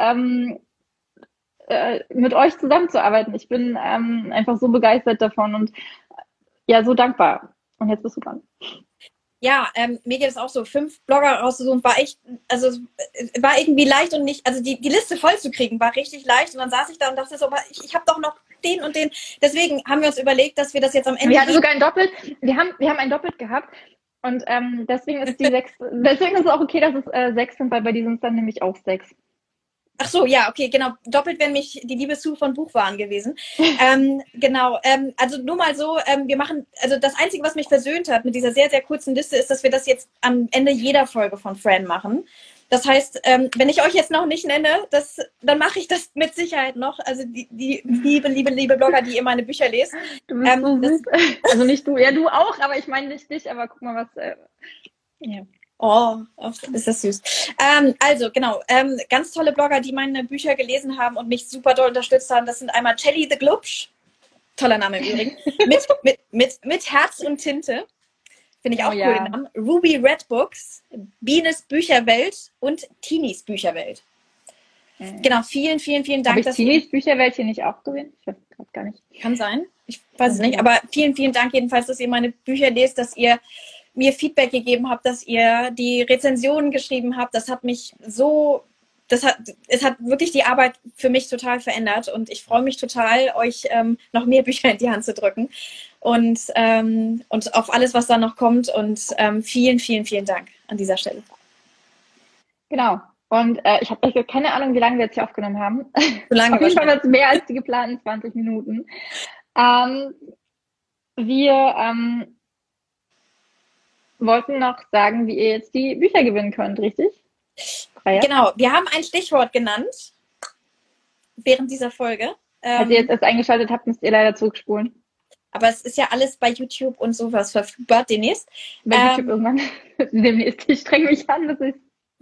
mit euch zusammenzuarbeiten. Ich bin einfach so begeistert davon und ja, so dankbar. Und jetzt bist du dran. Ja, mir geht es auch so. 5 Blogger rauszusuchen war irgendwie leicht und nicht, also die Liste voll zu kriegen war richtig leicht und dann saß ich da und dachte so, aber ich habe doch noch den und den. Deswegen haben wir uns überlegt, dass wir das jetzt am Ende... Wir hatten sogar ein Doppelt, wir haben ein Doppelt gehabt und deswegen ist deswegen ist es auch okay, dass es 6 sind, weil bei diesem ist dann nämlich auch 6. Ach so, ja, okay, genau. Doppelt wäre nämlich die liebe Sue von Buchwahn gewesen. Genau, also nur mal so, wir machen, also das Einzige, was mich versöhnt hat mit dieser sehr, sehr kurzen Liste, ist, dass wir das jetzt am Ende jeder Folge von Fran machen. Das heißt, wenn ich euch jetzt noch nicht nenne, dann mache ich das mit Sicherheit noch. Also die liebe Blogger, die ihr meine Bücher lest. Du bist so süß. Also nicht du, ja du auch, aber ich meine nicht dich, aber guck mal, was... ja. Oh, ist das süß. Also, genau, ganz tolle Blogger, die meine Bücher gelesen haben und mich super doll unterstützt haben. Das sind einmal Chelly the Glubsch, toller Name im Übrigen, mit Herz und Tinte. Finde ich Oh auch cool, ja. den Namen. Ruby Red Books, Bienes Bücherwelt und Teenies Bücherwelt. Genau, vielen, vielen, vielen Dank, Habe ich dass ihr... Teenies Bücherwelt hier nicht auch gewinnt? Ich weiß gerade gar nicht. Kann sein, ich weiß es nicht, aber vielen, vielen Dank jedenfalls, dass ihr meine Bücher lest, dass ihr mir Feedback gegeben habt, dass ihr die Rezensionen geschrieben habt. Das hat mich so... es hat wirklich die Arbeit für mich total verändert und ich freue mich total, euch noch mehr Bücher in die Hand zu drücken und auf alles, was da noch kommt und vielen, vielen, vielen Dank an dieser Stelle. Genau. Und ich habe echt keine Ahnung, wie lange wir jetzt hier aufgenommen haben. So lange Auf jeden Fall was mehr als die geplanten 20 Minuten. Wir wollten noch sagen, wie ihr jetzt die Bücher gewinnen könnt, richtig? Freya? Genau, wir haben ein Stichwort genannt während dieser Folge. Falls ihr jetzt erst eingeschaltet habt, müsst ihr leider zurückspulen. Aber es ist ja alles bei YouTube und sowas verfügbar demnächst. Bei YouTube irgendwann. Demnächst. Ich streng mich an, das ist.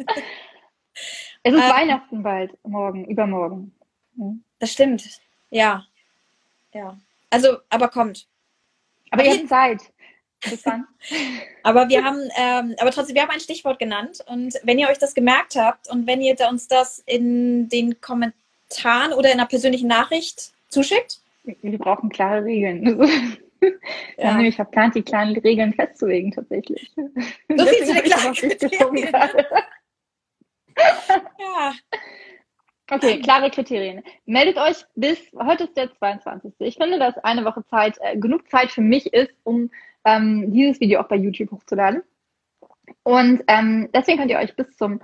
Es ist Weihnachten bald, morgen, übermorgen. Das stimmt. Ja. Ja. Also, aber kommt. Aber ihr habt Zeit. Bis dann. Aber wir haben, aber trotzdem, wir haben ein Stichwort genannt. Und wenn ihr euch das gemerkt habt und wenn ihr uns das in den Kommentaren oder in einer persönlichen Nachricht zuschickt. Wir brauchen klare Regeln. Wir haben nämlich verplant, die kleinen Regeln festzulegen, tatsächlich. So viel zu den klaren Kriterien. Ja. Okay, klare Kriterien. Meldet euch heute ist der 22. Ich finde, dass eine Woche Zeit genug Zeit für mich ist, um dieses Video auch bei YouTube hochzuladen. Und deswegen könnt ihr euch bis zum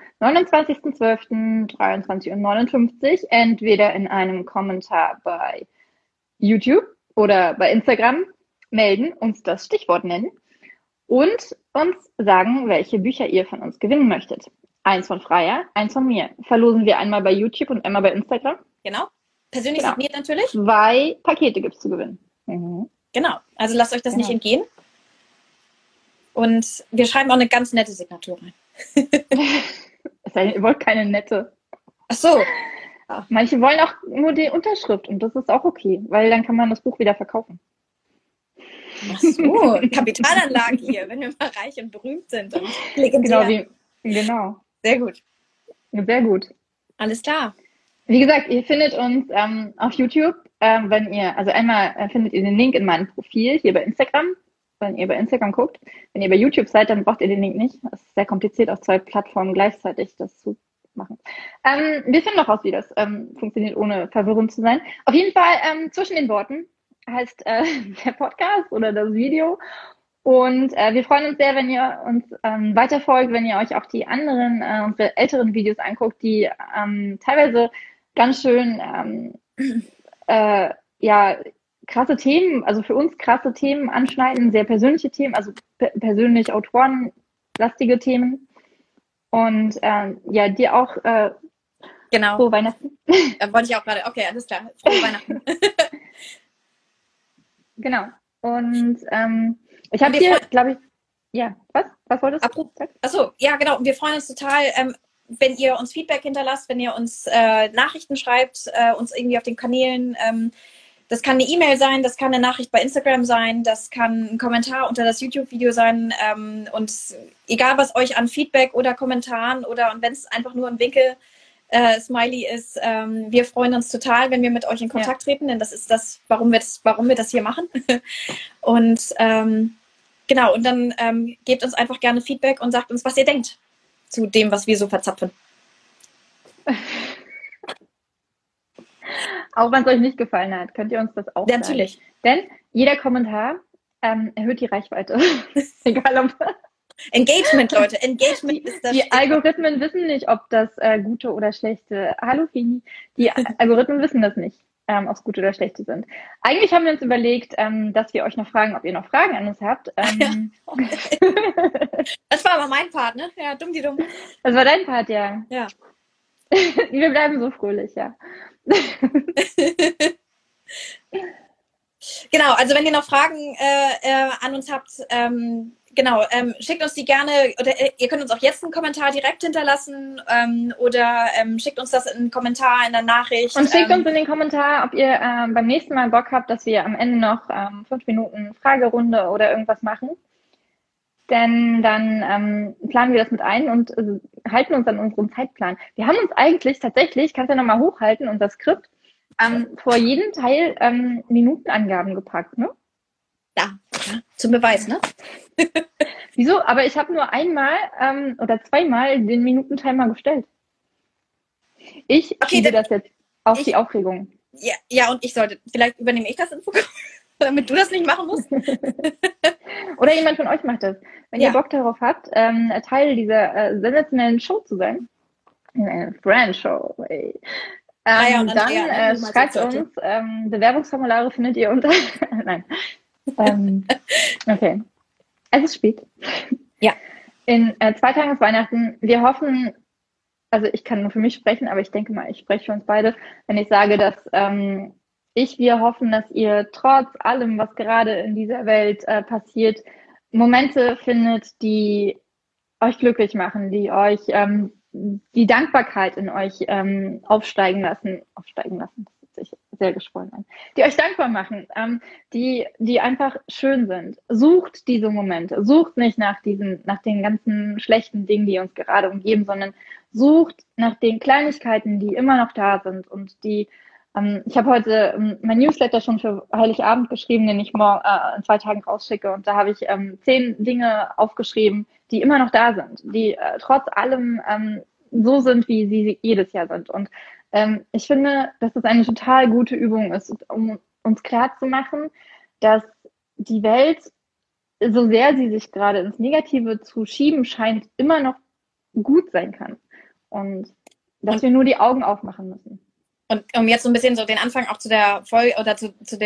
29.12.23:59 Uhr entweder in einem Kommentar bei YouTube oder bei Instagram melden, uns das Stichwort nennen und uns sagen, welche Bücher ihr von uns gewinnen möchtet. Eins von Freya, eins von mir. Verlosen wir einmal bei YouTube und einmal bei Instagram. Genau. Persönlich signiert natürlich. 2 Pakete gibt es zu gewinnen. Mhm. Genau. Also lasst euch das nicht entgehen. Und wir schreiben auch eine ganz nette Signatur rein. Es sei denn, ihr wollt keine nette. Ach so. Manche wollen auch nur die Unterschrift und das ist auch okay, weil dann kann man das Buch wieder verkaufen. Ach so, Kapitalanlage hier, wenn wir mal reich und berühmt sind und legendär. Genau. Sehr gut. Sehr gut. Alles klar. Wie gesagt, ihr findet uns auf YouTube, also einmal findet ihr den Link in meinem Profil hier bei Instagram, wenn ihr bei Instagram guckt. Wenn ihr bei YouTube seid, dann braucht ihr den Link nicht. Es ist sehr kompliziert, auf 2 Plattformen gleichzeitig das zu machen. Wir finden noch raus, wie das funktioniert, ohne verwirrend zu sein. Auf jeden Fall zwischen den Worten heißt der Podcast oder das Video. Und wir freuen uns sehr, wenn ihr uns weiterfolgt, wenn ihr euch auch die anderen, unsere älteren Videos anguckt, die teilweise ganz schön krasse Themen, also für uns krasse Themen anschneiden, sehr persönliche Themen, also persönlich autorenlastige Themen. Und dir auch genau. Frohe Weihnachten. Wollte ich auch gerade. Okay, alles klar. Frohe Weihnachten. Genau. Und ich habe hier, glaube ich, ja, was wolltest du sagen? Achso, ja, genau. Und wir freuen uns total, wenn ihr uns Feedback hinterlasst, wenn ihr uns Nachrichten schreibt, uns irgendwie auf den Kanälen. Das kann eine E-Mail sein, das kann eine Nachricht bei Instagram sein, das kann ein Kommentar unter das YouTube-Video sein. Und egal, was euch an Feedback oder Kommentaren und wenn es einfach nur ein Winkel-Smiley ist, wir freuen uns total, wenn wir mit euch in Kontakt treten, denn das ist das, warum wir das hier machen. Und genau, und dann gebt uns einfach gerne Feedback und sagt uns, was ihr denkt zu dem, was wir so verzapfen. Auch wenn es euch nicht gefallen hat, könnt ihr uns das auch sagen. Natürlich. Denn jeder Kommentar erhöht die Reichweite. Egal ob... Engagement, Leute. Engagement ist das. Die Algorithmen wissen nicht, ob das gute oder schlechte... Hallo, Fini. Die Algorithmen wissen das nicht, ob es gute oder schlechte sind. Eigentlich haben wir uns überlegt, dass wir euch noch fragen, ob ihr noch Fragen an uns habt. Das war aber mein Part, ne? Ja, dumm die dumm. Das war dein Part, ja. Ja. Wir bleiben so fröhlich, ja. Genau, also wenn ihr noch Fragen an uns habt, schickt uns die gerne, oder ihr könnt uns auch jetzt einen Kommentar direkt hinterlassen oder schickt uns das in einen Kommentar, in der Nachricht. Und schickt uns in den Kommentar, ob ihr beim nächsten Mal Bock habt, dass wir am Ende noch 5 Minuten Fragerunde oder irgendwas machen. denn dann planen wir das mit ein und halten uns an unseren Zeitplan. Wir haben uns eigentlich tatsächlich, kannst du ja nochmal hochhalten, unser Skript, vor jeden Teil Minutenangaben gepackt, ne? Ja, zum Beweis, ne? Wieso? Aber ich habe nur einmal oder zweimal den Minutentimer gestellt. Ich schiebe das jetzt auf die Aufregung. Ja, und vielleicht übernehme ich das in Zukunft, damit du das nicht machen musst. Oder jemand von euch macht das. Wenn ihr Bock darauf habt, Teil dieser sensationellen Show zu sein, eine Brand-Show, dann schreibt uns, Bewerbungsformulare findet ihr unter... Nein. Okay. Es ist spät. Ja. In 2 Tagen ist Weihnachten. Wir hoffen, also ich kann nur für mich sprechen, aber ich denke mal, ich spreche für uns beide, wenn ich sage, dass wir hoffen, dass ihr trotz allem, was gerade in dieser Welt passiert, Momente findet, die euch glücklich machen, die euch die Dankbarkeit in euch aufsteigen lassen, das ist sich sehr geschwollen an, die euch dankbar machen, die einfach schön sind. Sucht diese Momente, sucht nicht nach den ganzen schlechten Dingen, die uns gerade umgeben, sondern sucht nach den Kleinigkeiten, die immer noch da sind und die ich habe heute mein Newsletter schon für Heiligabend geschrieben, den ich morgen in 2 Tagen rausschicke. Und da habe ich 10 Dinge aufgeschrieben, die immer noch da sind, die trotz allem so sind, wie sie jedes Jahr sind. Und ich finde, dass das eine total gute Übung ist, um uns klarzumachen, dass die Welt, so sehr sie sich gerade ins Negative zu schieben scheint, immer noch gut sein kann. Und dass wir nur die Augen aufmachen müssen. Und um jetzt so ein bisschen so den Anfang auch zu der Folge oder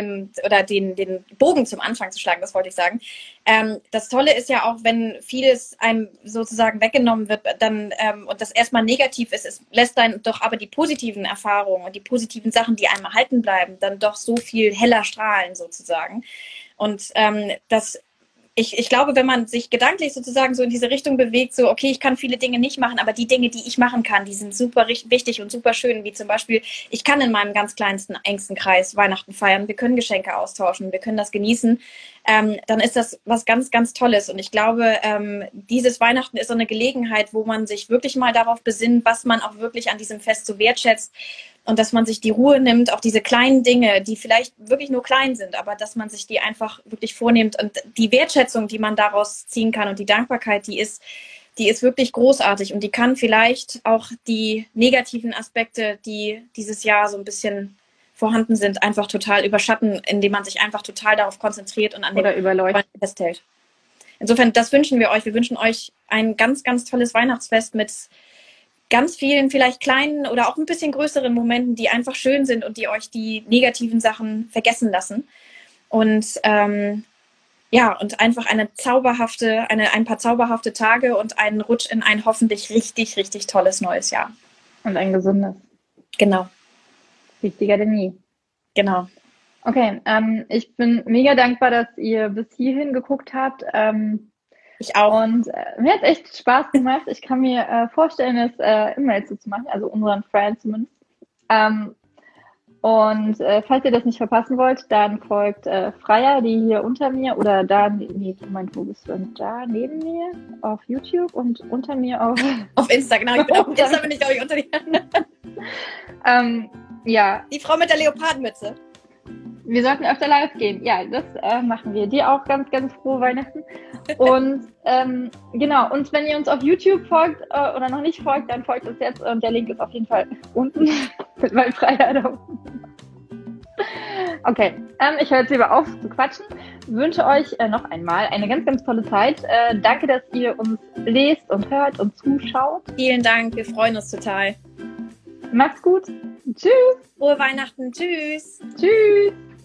den Bogen zum Anfang zu schlagen, das wollte ich sagen. Das Tolle ist ja auch, wenn vieles einem sozusagen weggenommen wird, dann und das erstmal negativ ist, es lässt dann doch aber die positiven Erfahrungen und die positiven Sachen, die einem erhalten bleiben, dann doch so viel heller strahlen sozusagen. Und ich glaube, wenn man sich gedanklich sozusagen so in diese Richtung bewegt, so, okay, ich kann viele Dinge nicht machen, aber die Dinge, die ich machen kann, die sind super wichtig und super schön, wie zum Beispiel, ich kann in meinem ganz kleinsten, engsten Kreis Weihnachten feiern, wir können Geschenke austauschen, wir können das genießen, dann ist das was ganz, ganz Tolles. Und ich glaube, dieses Weihnachten ist so eine Gelegenheit, wo man sich wirklich mal darauf besinnt, was man auch wirklich an diesem Fest so wertschätzt. Und dass man sich die Ruhe nimmt, auch diese kleinen Dinge, die vielleicht wirklich nur klein sind, aber dass man sich die einfach wirklich vornimmt. Und die Wertschätzung, die man daraus ziehen kann und die Dankbarkeit, die ist wirklich großartig. Und die kann vielleicht auch die negativen Aspekte, die dieses Jahr so ein bisschen vorhanden sind, einfach total überschatten, indem man sich einfach total darauf konzentriert und an dem festhält. Insofern, das wünschen wir euch. Wir wünschen euch ein ganz, ganz tolles Weihnachtsfest mit ganz vielen, vielleicht kleinen oder auch ein bisschen größeren Momenten, die einfach schön sind und die euch die negativen Sachen vergessen lassen. Und und einfach ein paar zauberhafte Tage und einen Rutsch in ein hoffentlich richtig, richtig tolles neues Jahr. Und ein gesundes. Genau. Wichtiger denn nie. Genau. Okay, ich bin mega dankbar, dass ihr bis hierhin geguckt habt. Ich auch. Und mir hat echt Spaß gemacht. Ich kann mir vorstellen, es immer jetzt so zu machen, also unseren Friends zumindest. Falls ihr das nicht verpassen wollt, dann folgt Freya, die hier unter mir oder da, wo bist du denn? Da neben mir auf YouTube und unter mir auf Insta, genau. Auf Insta bin ich, glaube ich, unter dir. Ja. Die Frau mit der Leopardenmütze. Wir sollten öfter live gehen. Ja, das machen wir. Dir auch ganz, ganz frohe Weihnachten. Und genau, und wenn ihr uns auf YouTube folgt oder noch nicht folgt, dann folgt uns jetzt und der Link ist auf jeden Fall unten, weil Freiheit da unten. Okay, ich höre jetzt lieber auf zu quatschen. Wünsche euch noch einmal eine ganz, ganz tolle Zeit. Danke, dass ihr uns lest und hört und zuschaut. Vielen Dank, wir freuen uns total. Macht's gut. Tschüss. Frohe Weihnachten. Tschüss. Tschüss.